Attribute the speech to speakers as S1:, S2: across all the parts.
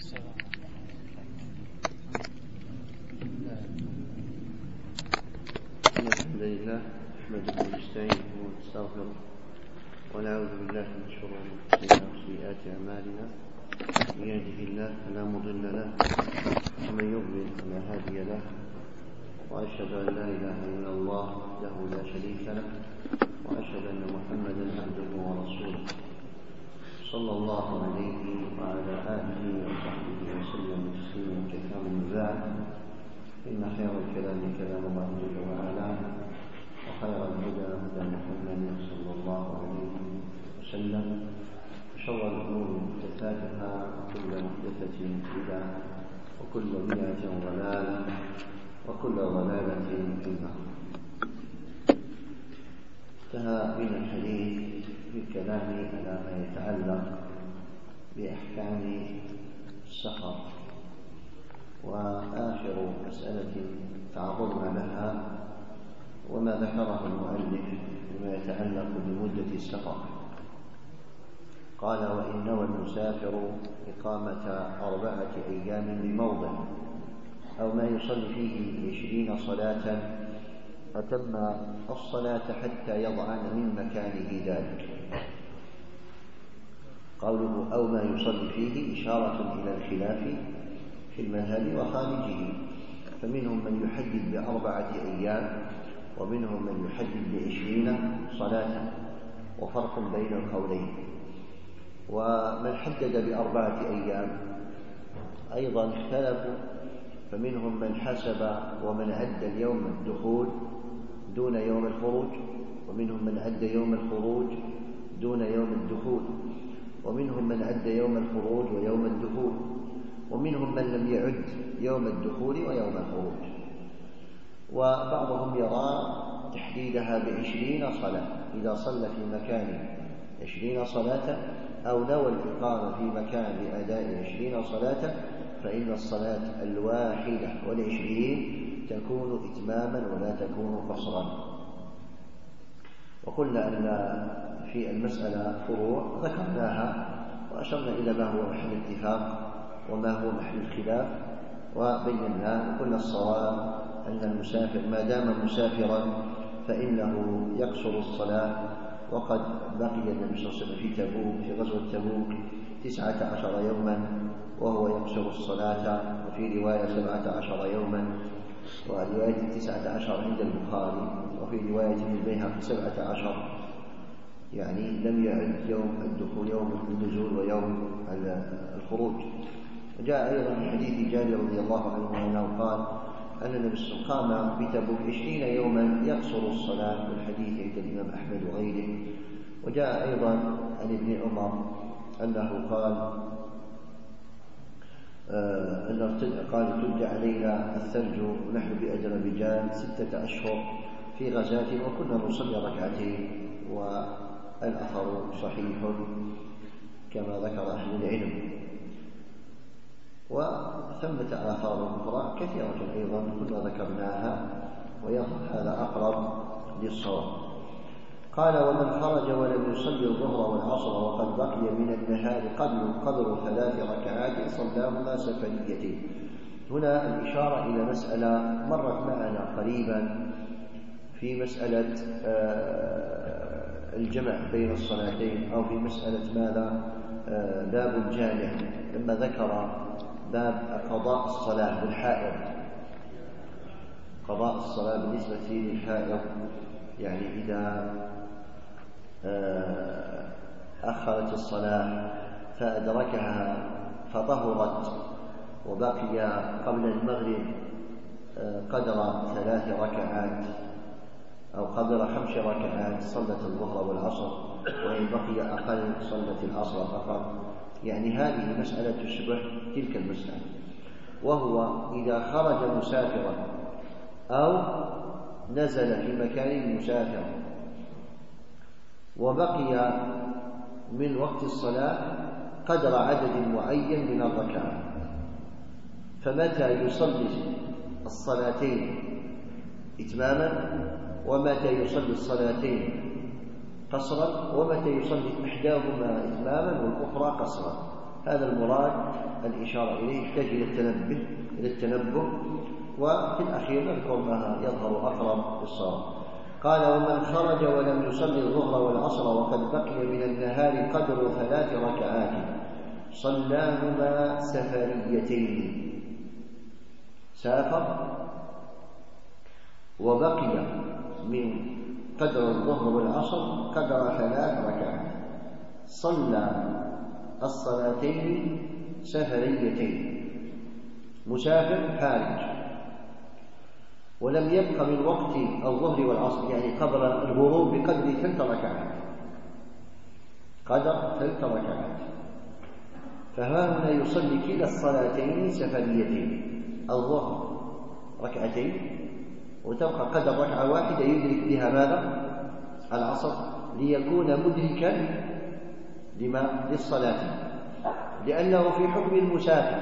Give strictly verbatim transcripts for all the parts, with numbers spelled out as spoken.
S1: الحمد لله نحمده ونستعينه ونستغفره ونعوذ بالله من شرور انفسنا وسيئات اعمالنا. من يهده الله فلا مضل له ومن يضلل فلا هادي له، واشهد ان لا اله الا الله وحده لا شريك له، واشهد ان محمدا عبده ورسوله صلى الله عليه وعلى اله وصحبه وسلم تسليما كثيرا. بعد، إن خير الكلام كلام الله جل وعلا، وخير الهدى هدى محمد صلى الله عليه وسلم، وشر الأمور محدثاتها، وكل محدثة بدعة، وكل بدعة ضلالة، وكل ضلالة في النار. انتهى بنا الحديث في الكلام على ما يتعلق بأحكام السفر، وآخر مسألة تعرضنا لها وما ذكره المؤلف بما يتعلق بمدة السفر. قال: وإن نوى المسافر إقامة أربعة أيام بموضع أو ما يصلي فيه عشرين صلاة أتم الصلاة حتى يضعن من مكانه ذلك. قوله أو ما يصلي فيه إشارة إلى الخلاف في المذهب وخارجه، فمنهم من يحدد بأربعة أيام، ومنهم من يحدد بعشرين صلاة، وفرق بين القولين. ومن حدد بأربعة أيام أيضا اختلفوا، فمنهم من حسب ومن عد اليوم الدخول دون يوم الخروج، ومنهم من عد يوم الخروج دون يوم الدخول، ومنهم من عد يوم الخروج ويوم الدخول، ومنهم من لم يعد يوم الدخول ويوم الخروج. وبعضهم يرى تحديدها بعشرين صلاة، إذا صلى في مكان عشرين صلاة أو نوى الإقامة في مكان لأداء عشرين صلاة، فإن الصلاة الواحدة والعشرين تكون إتماما ولا تكون قصرا. وقلنا أن في المسألة فروع ذكرناها وأشرنا إلى ما هو محل اتفاق وما هو محل الخلاف، وبيناه وقلنا الصواب أن المسافر ما دام مسافرا فإنه يقصر الصلاة. وقد بقي النبي صلى الله عليه وسلم في تبوك في غزوة تبوك تسعة عشر يوما وهو يقصر الصلاة، وفي رواية سبعة عشر يوما، ورواية تسعة عشر عند البخاري، وفي رواية من البيهقي سبعة عشر، يعني لم يعد يوم الدخول يوم النزول ويوم الخروج. وجاء أيضا في حديث جابر رضي الله عنه أنه قال أن النبي صلى الله عليه وسلم قام بتبوك عشرين يوما يقصر الصلاة، والحديث عند الإمام أحمد وغيره. وجاء أيضا عن ابن عمر أنه قال آه أن قال ترجع علينا الثلج ونحن بأذربيجان ستة أشهر في غزاة وكنا نصلي ركعتين، والأثر صحيح كما ذكر أهل العلم. وثمة آثار أخرى كثيرة أيضا كنا ذكرناها، ويظهر هذا أقرب للصواب. قال: ومن خرج ولم يصلي الظهر والعصر وقد بقي من النهار قدر قدر ثلاث ركعات صلاهما سفريتين. هنا الإشارة إلى مسألة مرت معنا قريبا في مسألة الجمع بين الصلاتين، أو في مسألة ماذا باب الجامع، لما ذكر باب قضاء الصلاة بالحائض، قضاء الصلاة بالنسبة للحائض، يعني إذا أخرت الصلاة فأدركها فطهرت وبقي قبل المغرب قدر ثلاث ركعات أو قدر خمس ركعات صلت الظهر والعصر، وإن بقي أقل صلت العصر فقط. يعني هذه مسألة تشبه تلك المسألة، وهو إذا خرج مسافرا أو نزل في مكان مسافر وبقي من وقت الصلاة قدر عدد معين من الركعات، فمتى يصلي الصلاتين إتماما، ومتى يصلي الصلاتين قصرا، ومتى يصلي إحداهما إتماما والأخرى قصرا. هذا المراد الإشارة إليه، يحتاج إلى التنبه إلى التنبه وفي الأخير نذكر ما يظهر أقرب للصواب. قال: ومن خرج ولم يصلي الظهر والعصر وقد بقي من النهار قدر ثلاث ركعات صلاهما سفريتين. سافر وبقي من قدر الظهر والعصر قدر ثلاث ركعات، صلى الصلاتين سفريتين. مسافر خارج ولم يبق من وقت الظهر والعصر، يعني قبل الغروب بقدر ثلاث ركعات، قدر ثلاث ركعات، فها هنا يصلي كلا الصلاتين سفريتين، الظهر ركعتين وتبقى قدر ركعة واحدة يدرك بها ماذا؟ العصر، ليكون مدركا لما؟ للصلاة، لأنه في حكم المسافر.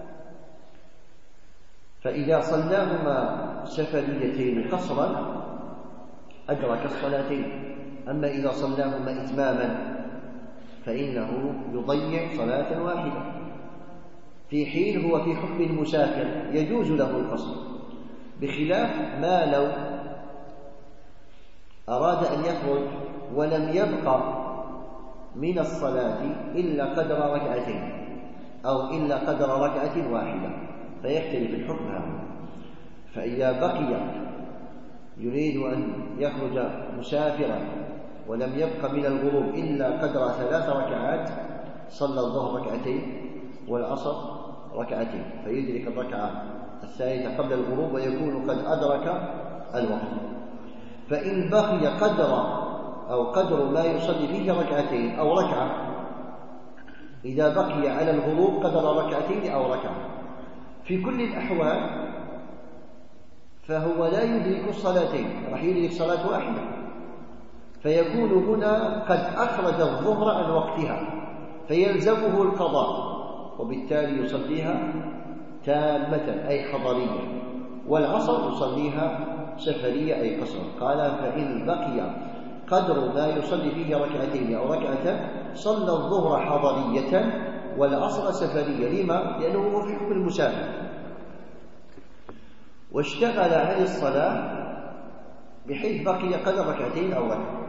S1: فإذا صلاهما سفريتين قصرا أدرك الصلاتين، أما إذا صلاهما إتماما فإنه يضيع صلاة واحدة، في حين هو في حكم المسافر يجوز له القصر، بخلاف ما لو أراد أن يخرج ولم يبقى من الصلاة إلا قدر ركعتين أو إلا قدر ركعة واحدة، فيختلف الحكم هذا. فإذا بقي يريد أن يخرج مسافرا ولم يبق من الغروب إلا قدر ثلاث ركعات، صلى الظهر ركعتين والعصر ركعتين، فيدرك الركعة الثالثة قبل الغروب ويكون قد أدرك الوقت. فإن بقي قدر أو قدر ما يصلي فيه ركعتين أو ركعة، إذا بقي على الغروب قدر ركعتين أو ركعة، في كل الأحوال فهو لا يدرك الصلاتين، راح يدرك صلاة واحدة، فيكون هنا قد أخرج الظهر عن وقتها فيلزمه القضاء، وبالتالي يصليها تامة أي حضرية، والعصر يصليها سفرية أي قصر. قال: فإن بقي قدر ما يصلي فيه ركعتين أو ركعة صلى الظهر حضرية والعصر سفرية. لما؟ لأنه هو في حكم المسافر، واشتغل عن الصلاة بحيث بقي قدر ركعتين أو ركعة.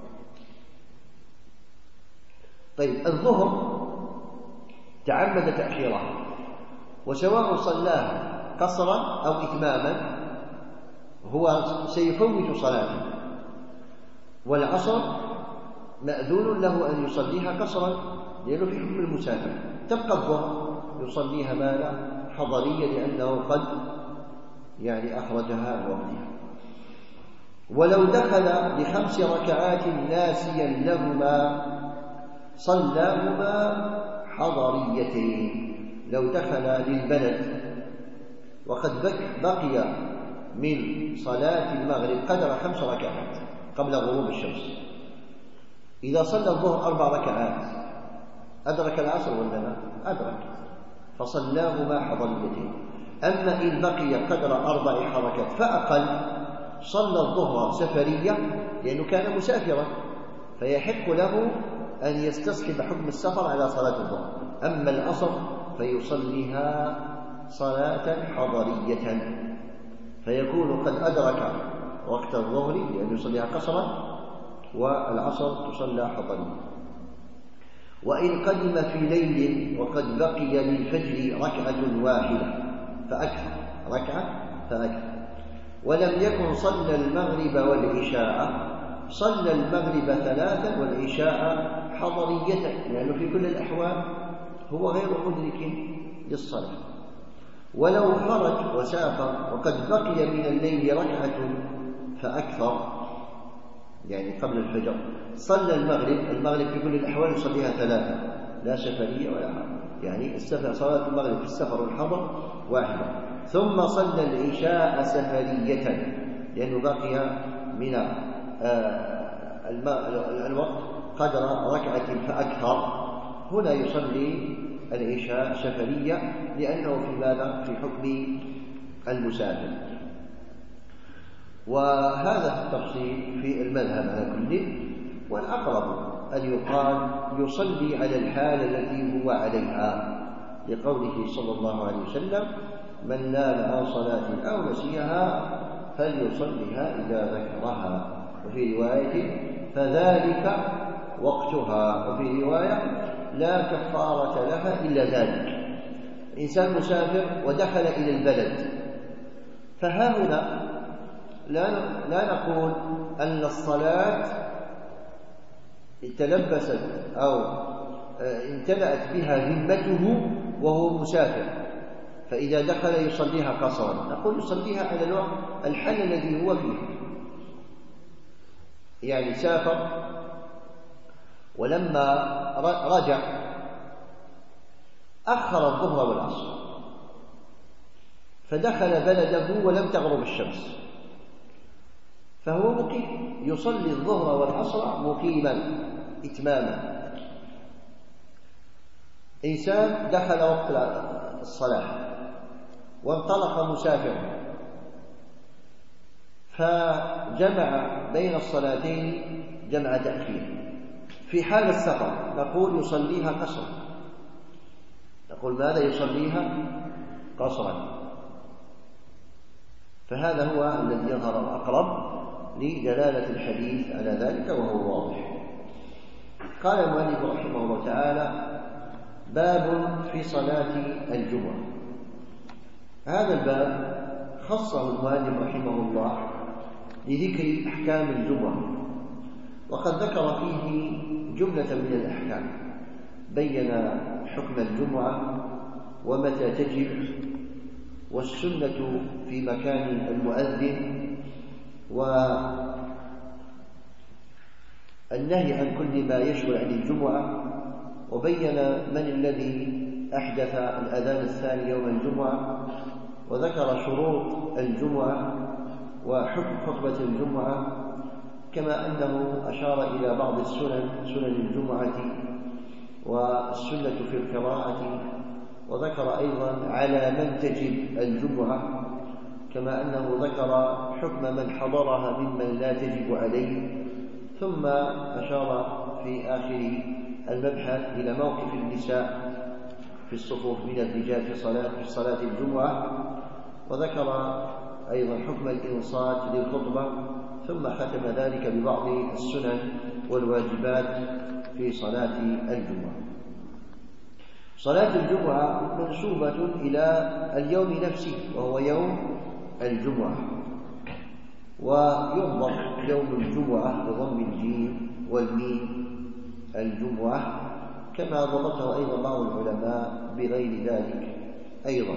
S1: طيب، الظهر تعمد تأخيرها، وسواء صلاها قصرا أو إتماما هو سيفوت صلاته، والعصر مأذون له أن يصليها قصرا لأنه في حكم المسافر، تبقى الظهر يصليها ماذا؟ حضرية، لأنه قد يعني أخرجها عن وقتها. ولو دخل بخمس ركعات ناسيا لهما صلاهما حضريتين. لو دخل للبلد وقد بقي من صلاة المغرب قدر خمس ركعات قبل غروب الشمس، إذا صلى الظهر أربع ركعات أدرك العصر ولا لا؟ أدرك، فصلاهما حضريتين. أما إن بقي قدر أربع حركات فأقل صلى الظهر سفرية لأنه كان مسافرا، فيحق له أن يستصحب حكم السفر على صلاة الظهر. أما العصر فيصليها صلاة حضرية، فيكون قد أدرك وقت الظهر لأنه يصليها قصرا، والعصر تصلى حضرية. وإن قدم في ليل وقد بقي للفجر ركعة واحدة فأكثر، ركعة فأكثر، ولم يكن صلى المغرب والعشاء، صلى المغرب ثلاثا والعشاء حضرية، لأنه في كل الأحوال هو غير مدرك للصلاة. ولو خرج وسافر وقد بقي من الليل ركعة فأكثر، يعني قبل الفجر، صلى المغرب، المغرب في كل الأحوال يصليها ثلاثة، لا سفرية ولا حضر، يعني السفر صلاة المغرب في السفر والحضر واحدة، ثم صلى العشاء سفرية لأنه بقي من الوقت قدر ركعة فأكثر. هنا يصلي العشاء سفرية لأنه في ماذا؟ في حكم المسافر. وهذا التفصيل في المذهب على كل، والأقرب أن يقال يصلي على الحال التي هو عليها، لقوله صلى الله عليه وسلم: من نام عن صلاة أو نسيها فليصلها إذا ذكرها. وفي رواية: فذلك وقتها. وفي رواية: لا كفارة لها إلا ذلك. الإنسان مسافر ودخل إلى البلد، فها هنا لا لا نقول أن الصلاة تلبست أو امتلأت بها ذمته وهو مسافر، فإذا دخل يصليها قصرا، نقول يصليها على الوقت الحل الذي هو فيه. يعني سافر ولما رجع أخر الظهر والعصر، فدخل بلده ولم تغرب الشمس، فهو مقيم يصلي الظهر والعصر مقيما إتماما. إنسان دخل وقت الصلاة وانطلق مسافرا، فجمع بين الصلاتين جمع تأخير، في حال السفر نقول يصليها قصرا، نقول ماذا؟ يصليها قصرا. فهذا هو الذي يظهر الأقرب لدلالة الحديث على ذلك وهو واضح. قال المؤلف رحمه الله تعالى: باب في صلاة الجمعة. هذا الباب خصه المؤلف رحمه الله لذكر أحكام الجمعة، وقد ذكر فيه جملة من الأحكام، بين حكم الجمعة ومتى تجب، والسنة في مكان المؤذن، والنهي عن كل ما يشغل عن الجمعة، وبين من الذي أحدث الأذان الثاني يوم الجمعة، وذكر شروط الجمعة وحكم خطبة الجمعة، كما أنه أشار إلى بعض السنن، سنن الجمعة والسنة في القراءة، وذكر أيضا على من تجب الجمعة، كما أنه ذكر حكم من حضرها ممن لا تجب عليه، ثم أشار في آخر المبحث إلى موقف النساء في الصفوف من الرجال في صلاة, في صلاة الجمعة، وذكر أيضا حكم الإنصات للخطبة، ثم ختم ذلك ببعض السنن والواجبات في صلاة الجمعة. صلاة الجمعة منسوبة إلى اليوم نفسه وهو يوم الجمعة، ويضبط يوم الجمعة بضم الجيم والميم الجمعة، كما ضبطه أيضا بعض العلماء بغير ذلك أيضا.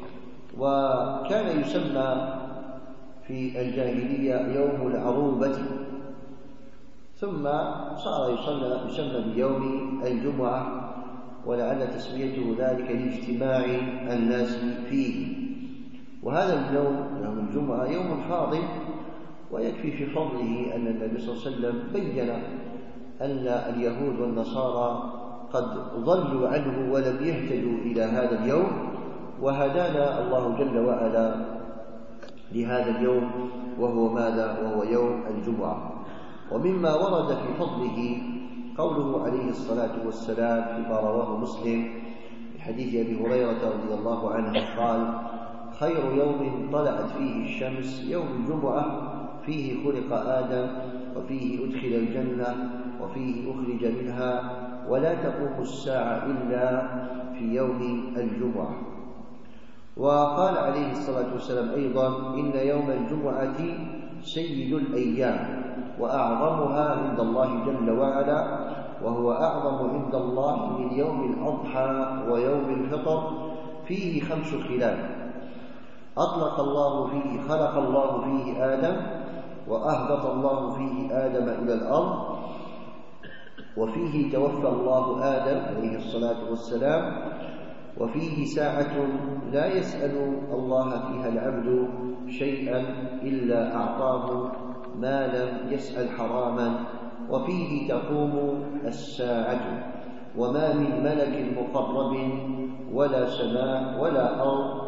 S1: وكان يسمى في الجاهلية يوم العروبة، ثم صار يسمى, يسمى بيوم الجمعة، ولعل تسميته ذلك لاجتماع الناس فيه. وهذا اليوم يوم الجمعة يوم فاضل، ويكفي في فضله أن النبي صلى الله عليه وسلم بين أن اليهود والنصارى قد ضلوا عنه ولم يهتدوا إلى هذا اليوم، وهدانا الله جل وعلا لهذا اليوم، وهو ماذا؟ وهو يوم الجمعة. ومما ورد في فضله قوله عليه الصلاة والسلام فيما رواه مسلم في حديث أبي هريرة رضي الله عنه قال: خير يوم طلعت فيه الشمس يوم الجمعة، فيه خلق آدم، وفيه أدخل الجنة، وفيه أخرج منها، ولا تقوم الساعة إلا في يوم الجمعة. وقال عليه الصلاة والسلام أيضا: إن يوم الجمعة سيد الأيام وأعظمها عند الله جل وعلا، وهو أعظم عند الله من يوم الأضحى ويوم الفطر، فيه خمس خلال: أطلق الله فيه خلق الله فيه آدم، وأهبط الله فيه آدم إلى الأرض، وفيه توفى الله آدم عليه الصلاة والسلام، وفيه ساعة لا يسأل الله فيها العبد شيئا إلا أعطاه ما لم يسأل حراما، وفيه تقوم الساعة، وما من ملك مقرب ولا سماء ولا أرض،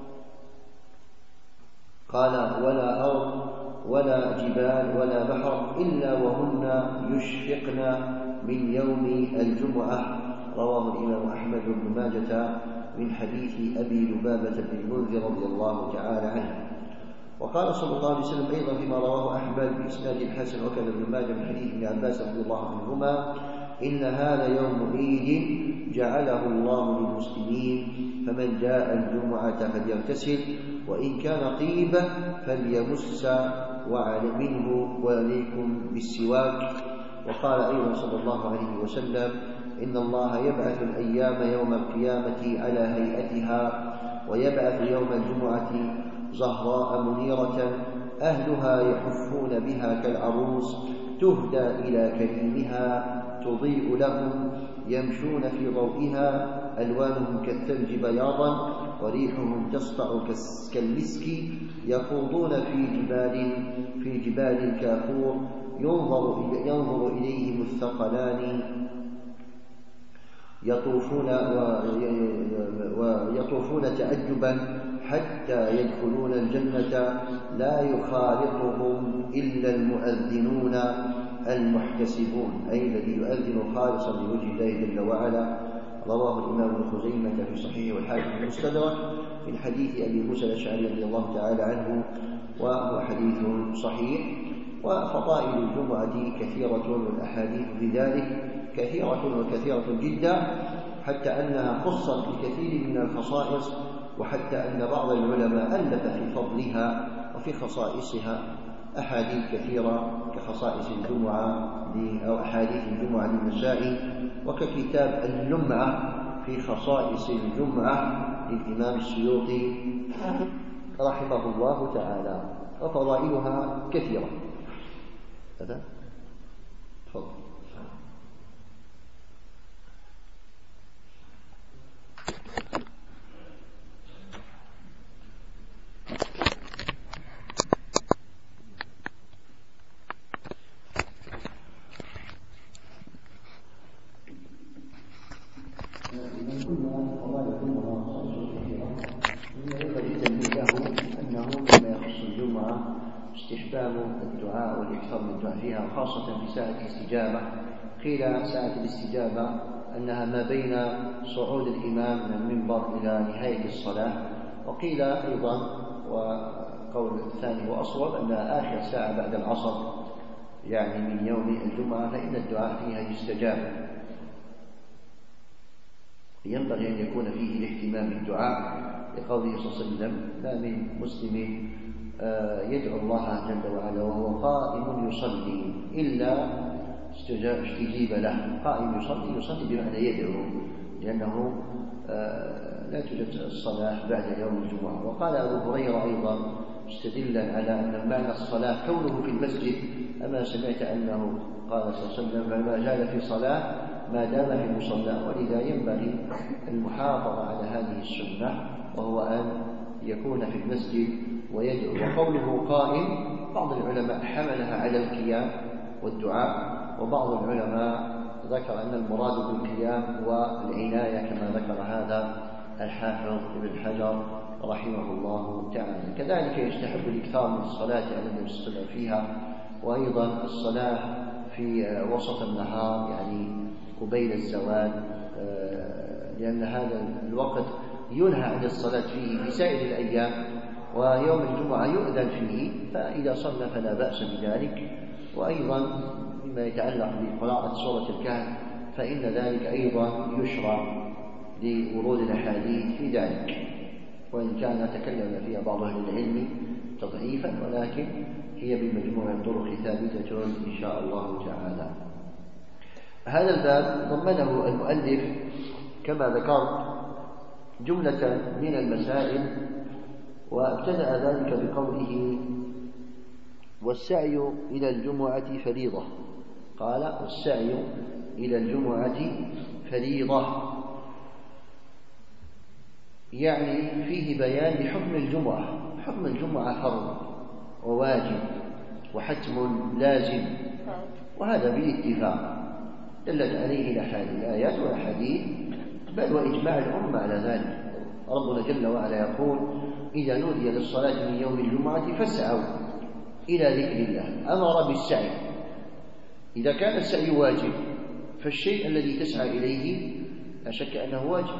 S1: قال ولا أرض ولا جبال ولا بحر إلا وهن يشفقن من يوم الجمعة، رواه الإمام أحمد بن ماجة من حديث أبي لبابة بن المنذر رضي الله تعالى عنه. وقال صلى الله عليه وسلم أيضا فيما رواه أحمد بإسناد الحسن وكذا ابن ماجه من حديث ابن عباس رضي الله عنهما: إن هذا يوم عيد جعله الله للمسلمين، فمن جاء الجمعة فليغتسل وإن كان طيبا فليمس منه وعليكم بالسواك. وقال أيضا صلى الله عليه وسلم: إن الله يبعث الأيام يوم القيامة على هيئتها، ويبعث يوم الجمعة زهراء منيرة أهلها يحفون بها كالعروس، تهدى إلى كريمها تضيء لهم، يمشون في ضوئها، ألوانهم كالثلج بياضا وريحهم تسطع كالمسك، يخوضون في جبال في جبال كافور، ينظر ينظر إليهم الثقلان يطوفون ويطوفون تعجبا حتى يدخلون الجنة، لا يخالطهم إلا المؤذنون المحتسبون، أي الذي يؤذن خالصا لوجه الله جل وعلا. رواه الإمام ابن خزيمة في صحيحه والحاكم في المستدرك من حديث أبي موسى الأشعري رضي الله تعالى عنه، وهو حديث صحيح. وفضائل الجمعة كثيرة والأحاديث في ذلك كثيرة وكثيرة جدا، حتى أنها خصت بكثير من الخصائص، وحتى أن بعض العلماء ألف في فضلها وفي خصائصها أحاديث كثيرة كخصائص الجمعة أو أحاديث الجمعة للنسائي، وككتاب اللمعة في خصائص الجمعة للإمام السيوطي رحمه الله تعالى، وفضائلها كثيرة. هذا تفضل. استحباب الدعاء والإكثار من الدعاء فيها، خاصة في ساعة الاستجابة. قيل ساعة الاستجابة أنها ما بين صعود الإمام من المنبر إلى نهاية الصلاة، وقيل أيضا وقول الثاني وأصوب أنها آخر ساعة بعد العصر يعني من يوم الجمعة، فإن الدعاء فيها يستجاب. ينبغي أن يكون فيه الاهتمام بالدعاء لقوله صلى الله عليه وسلم: ما من مسلم يدعو الله جل وعلا وهو قائم يصلي إلا استجيب له. قائم يصلي يصلي بمعنى يدعو، لأنه لا توجد الصلاة بعد يوم الجمعة. وقال أبو هريرة أيضا مستدلا على أن معنى الصلاة كونه في المسجد: أما سمعت أنه قال صلى الله عليه وسلم: فما زال في صلاة ما دام في المصلى. ولذا ينبغي المحافظة على هذه السنة، وهو أن يكون في المسجد ويدعو. وقوله قائم بعض العلماء حملها على القيام والدعاء، وبعض العلماء ذكر أن المراد بالقيام والعناية، كما ذكر هذا الحافظ ابن حجر رحمه الله تعالى. كذلك يستحب الإكثار من الصلاة على النبي صلى الله عليه وسلم فيها، وأيضا الصلاة في وسط النهار يعني قبيل الزوال، لأن هذا الوقت ينهى عن الصلاة فيه في سائر الأيام، ويوم الجمعة يؤذن فيه، فإذا صلى فلا بأس بذلك. وأيضا مما يتعلق بقراءة سورة الكهف فإن ذلك أيضا يشرع لورود الأحاديث في ذلك، وإن كان تكلم فيها بعض أهل العلم تضعيفا، ولكن هي بمجموع الطرق ثابتة إن شاء الله تعالى. هذا الباب ضمنه المؤلف كما ذكرت جملة من المسائل، وابتدأ ذلك بقوله: والسعي إلى الجمعة فريضة. قال: والسعي إلى الجمعة فريضة، يعني فيه بيان لحكم الجمعة. حكم الجمعة فرض وواجب وحتم لازم، وهذا بالاتفاق دلت عليه الآيات والأحاديث، بل وإجماع الأمة على ذلك. ربنا جل وعلا يقول: إذا نودي للصلاة من يوم الجمعة فاسعوا إلى ذكر الله. أمر بالسعي. إذا كان السعي واجب فالشيء الذي تسعى إليه لا شك أنه واجب.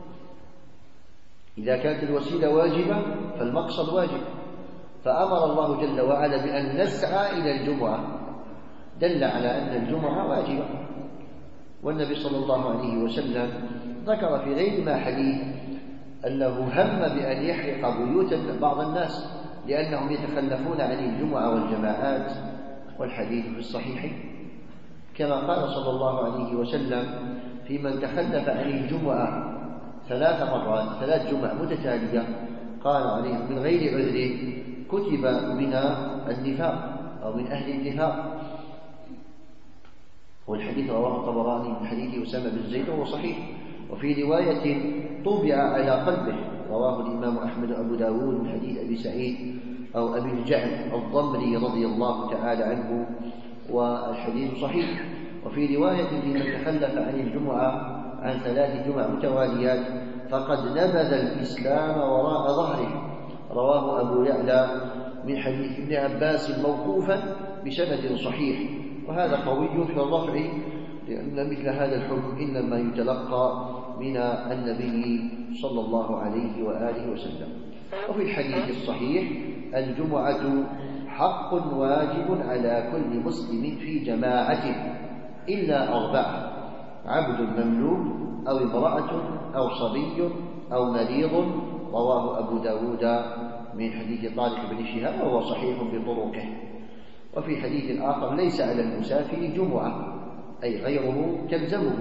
S1: إذا كانت الوسيلة واجبة فالمقصد واجب. فأمر الله جل وعلا بأن نسعى إلى الجمعة، دل على أن الجمعة واجبة. والنبي صلى الله عليه وسلم ذكر في غير ما حديث أنه هم بأن يحرق بيوت بعض الناس لأنهم يتخلفون عن الجمعة والجماعات، والحديث في الصحيحين. كما قال صلى الله عليه وسلم في من تخلف عن الجمعة ثلاث مرات ثلاث جمع متتالية قال عليه من غير عذر كتب من النفاق أو من أهل النفاق. والحديث رواه الطبراني من حديث أسامة بن زيد وهو صحيح. وفي رواية طبع على قلبه رواه الإمام أحمد وأبو داود من حديث أبي سعيد أو أبي الجعد الضمري رضي الله تعالى عنه، والحديث صحيح. وفي رواية من تخلف عن الجمعة عن ثلاث جمع متواليات فقد نبذ الإسلام وراء ظهره، رواه أبو يعلى من حديث ابن عباس موقوفا بسند صحيح. وهذا قوي في الرفع لأن مثل هذا الحكم إنما يتلقى من النبي صلى الله عليه وآله وسلم. وفي الحديث الصحيح الجمعة حق واجب على كل مسلم في جماعته إلا أربعة: عبد مملوك أو امرأة أو صبي أو مريض، رواه أبو داود من حديث طارق بن شهاب وهو صحيح بطرقه. وفي حديث آخر ليس على المسافر جمعة أي غيره تلزمه.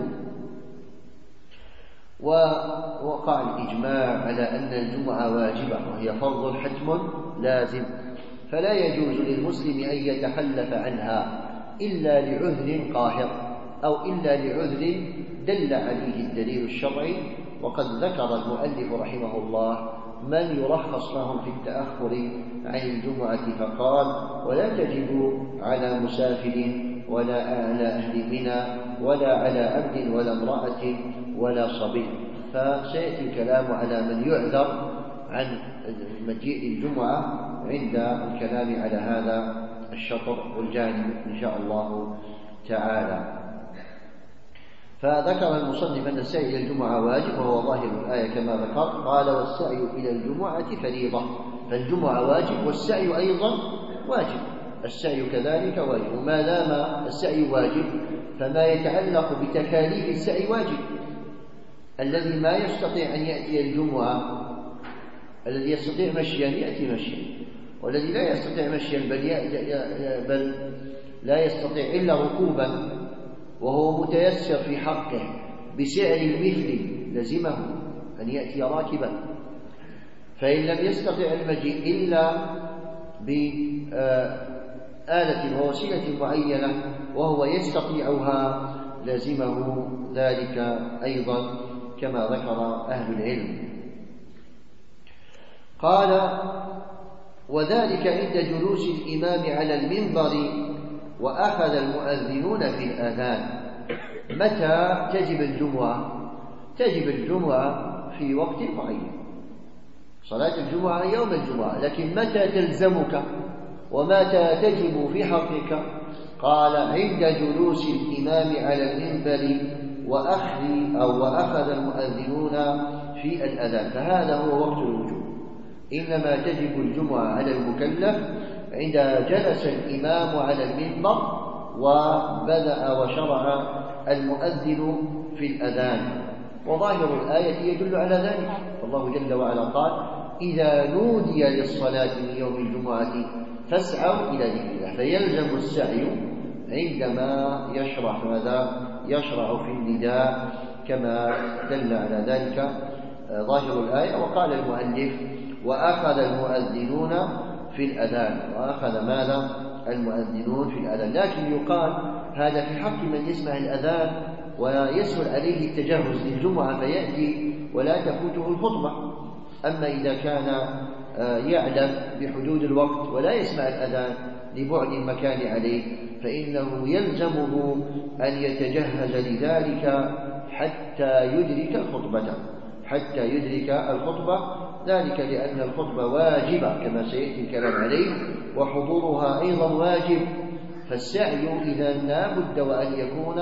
S1: ووقع الإجماع على أن الجمعة واجبة وهي فرض حتم لازم، فلا يجوز للمسلم أن يتخلف عنها إلا لعذر قاهر أو إلا لعذر دل عليه الدليل الشرعي. وقد ذكر المؤلف رحمه الله من يرخص لهم في التأخر عن الجمعة فقال: ولا تجب على مسافر ولا على أهل منى ولا على عبد ولا امرأة ولا صبي. فسيأتي الكلام على من يعذر عن مجيء الجمعة عند الكلام على هذا الشطر والجانب إن شاء الله تعالى. فذكر المصنف أن السعي إلى الجمعة واجب وهو ظاهر الآية كما ذكر. قال: والسعي إلى الجمعة فريضة. فالجمعة واجب والسعي أيضا واجب، السعي كذلك واجب. وما دام السعي واجب فما يتعلق بتكاليف السعي واجب. الذي ما يستطيع أن يأتي الجمعة، الذي يستطيع مشيا يأتي مشيا، والذي لا يستطيع مشيا بل, بل لا يستطيع إلا ركوبا وهو متيسر في حقه بسعر المثل لزمه أن يأتي راكبا. فإن لم يستطع المجيء إلا بآلة ووسيلة معينة وهو يستطيعها لزمه ذلك أيضا كما ذكر أهل العلم. قال: وذلك عند جلوس الإمام على المنبر وأخذ المؤذنون في الآذان. متى تجب الجمعة؟ تجب الجمعة في وقت معين، صلاة الجمعة يوم الجمعة، لكن متى تلزمك ومتى تجب في حقك؟ قال: عند جلوس الإمام على المنبر وأخذ أو وأخذ المؤذنون في الأذان، فهذا هو وقت الوجوب. إنما تجب الجمعة على المكلف عند جلس الإمام على المنبر وبدأ وشرع المؤذن في الأذان. وظاهر الآية يدل على ذلك، فالله جل وعلا قال: إذا نودي للصلاة من يوم الجمعة فاسعوا إلى ذكر الله. فيلزم السعي عندما يشرع ماذا؟ يشرع في النداء كما دل على ذلك ظاهر الآية. وقال المؤلف: وأخذ المؤذنون في الأذان. وأخذ ماذا؟ المؤذنون في الأذان. لكن يقال هذا في حق من يسمع الأذان ويسهل عليه التجهز للجمعة فيأتي ولا تفوته الخطبة. أما إذا كان يعلم بحدود الوقت ولا يسمع الأذان لبعد المكان عليه فإنه يلزمه أن يتجهز لذلك حتى يدرك الخطبة حتى يدرك الخطبة ذلك لأن الخطبة واجبة كما سيأتي الكلام عليه، وحضورها أيضا واجب. فالسعي إذا لا بد وأن يكون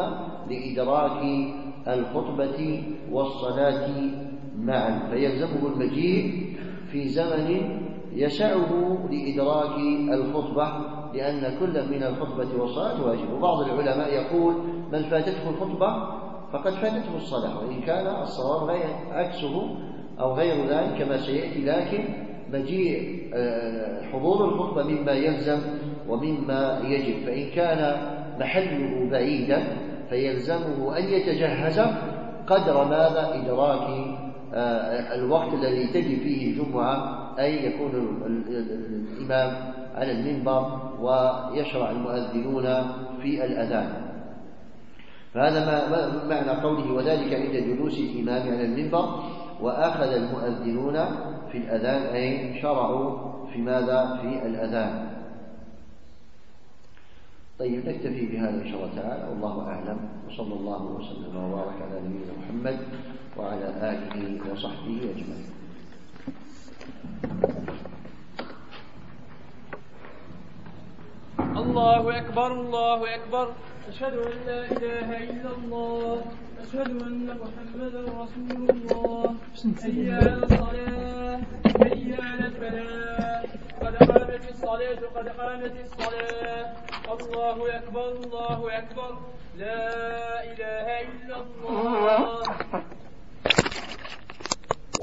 S1: لإدراك الخطبة والصلاة معا، فيلزمه المجيء في زمن يسعه لإدراك الخطبة، لأن كل من الخطبة والصلاة واجب. وبعض العلماء يقول من فاتته الخطبة فقد فاتته الصلاة، وإن كان الصواب غير عكسه أو غير ذلك كما سيأتي، لكن مجيء حضور الخطبة مما يلزم ومما يجب. فإن كان محله بعيدا فيلزمه أن يتجهز قدر ماذا إدراك الوقت الذي تجب فيه الجمعة، أي يكون الإمام على المنبر ويشرع المؤذنون في الأذان. فهذا ما معنى قوله وذلك عند جلوس الإمام على المنبر، وأخذ المؤذنون في الأذان أي شرعوا في ماذا؟ في الأذان. طيب نكتفي بهذا إن شاء الله تعالى، والله أعلم، وصلى الله وسلم وبارك على نبينا محمد وعلى آله وصحبه أجمعين.
S2: الله أكبر الله أكبر، أشهد أن لا إله إلا الله، أشهد أن محمدا رسول الله، حي على الصلاة حي على الفلاح، قد قامت الصلاة قد قامت الصلاة. الله أكبر الله أكبر، لا إله إلا الله.